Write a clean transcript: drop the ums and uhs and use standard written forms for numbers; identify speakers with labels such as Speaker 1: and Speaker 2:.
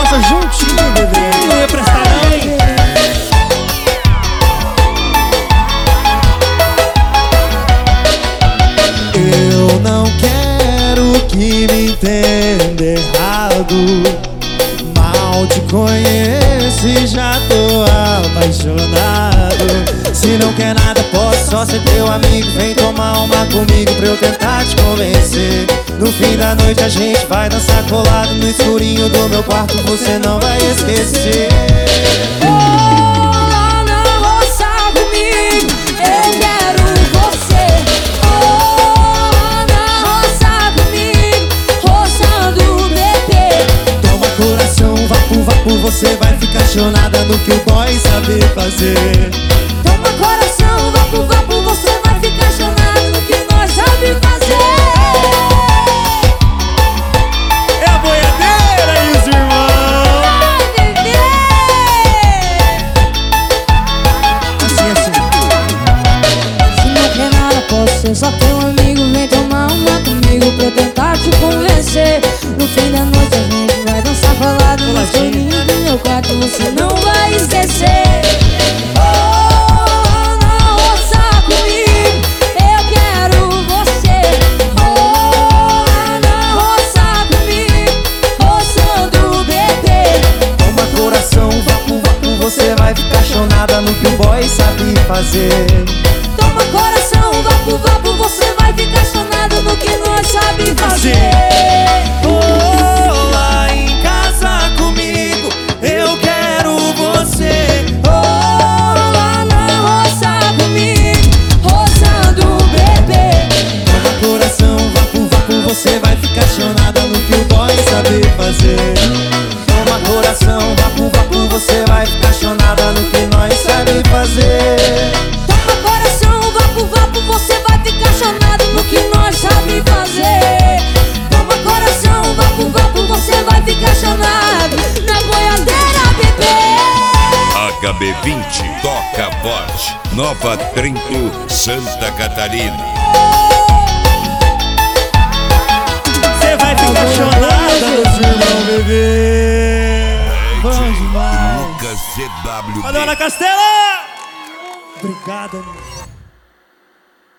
Speaker 1: casa juntinho, bebê.
Speaker 2: Não ia prestar não, hein?
Speaker 1: Eu não quero que me entenda errado. Mal te conheço e já tô apaixonado. Se não quer nada, posso só ser teu amigo. Vem tomar uma comigo pra eu tentar te convencer. No fim da noite a gente vai dançar colado no escurinho do meu quarto, você não vai esquecer. Você vai ficar chonada no que o boy sabe fazer.
Speaker 3: Toma coração, vapo, vapo, você vai ficar chonada no que nós sabe fazer.
Speaker 1: É a boiadeira e os irmãos.
Speaker 3: Vai, bebê.
Speaker 1: Assim.
Speaker 3: Se não quer nada, posso ser só teu amigo. Vem tomar uma comigo pra eu tentar te convencer. No fim da noite a gente vai dançar falado no escurinho do meu quarto, você não vai esquecer. Oh, não roça comigo, eu quero você. Oh, não roça comigo, roçando o bebê.
Speaker 1: Toma coração, vapo, vapo, você vai ficar chonada no que o boy sabe fazer.
Speaker 3: Toma coração, vapo, vapo, você vai ficar chonado no que nós sabe fazer.
Speaker 1: Oh, lá em casa comigo, eu quero você.
Speaker 3: Oh, lá na roça comigo, roçando o bebê.
Speaker 1: Toma coração, vapo, vapo, você vai ficar chonada no que o boy sabe fazer. Toma coração, vapo, vapo, você vai ficar chonada no que nós sabe fazer.
Speaker 3: Toma coração, vapo, vapo, você vai ficar chonado no que nós sabe fazer. Toma coração, vapo, vapo, você vai ficar chonado na boiadeira, bebê.
Speaker 4: HB20 toca forte. Nova Trento, Santa Catarina.
Speaker 1: Você vai ficar chonada nos irmãos, bebê. Bom demais.
Speaker 4: Lucas CW.
Speaker 1: Valeu, Ana Castela! Obrigada, meu.